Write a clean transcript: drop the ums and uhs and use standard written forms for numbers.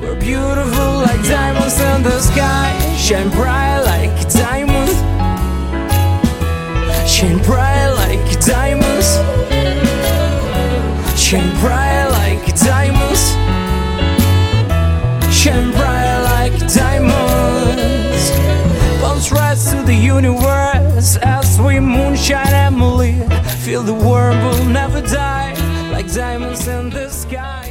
We're beautiful like diamonds in the sky. Shine bright like diamonds. Shine bright like diamonds. Shine bright like diamonds. Shine bright like diamonds. Bounce rise to the universe as we moonshine Emily. Feel the world will never die like diamonds in the sky.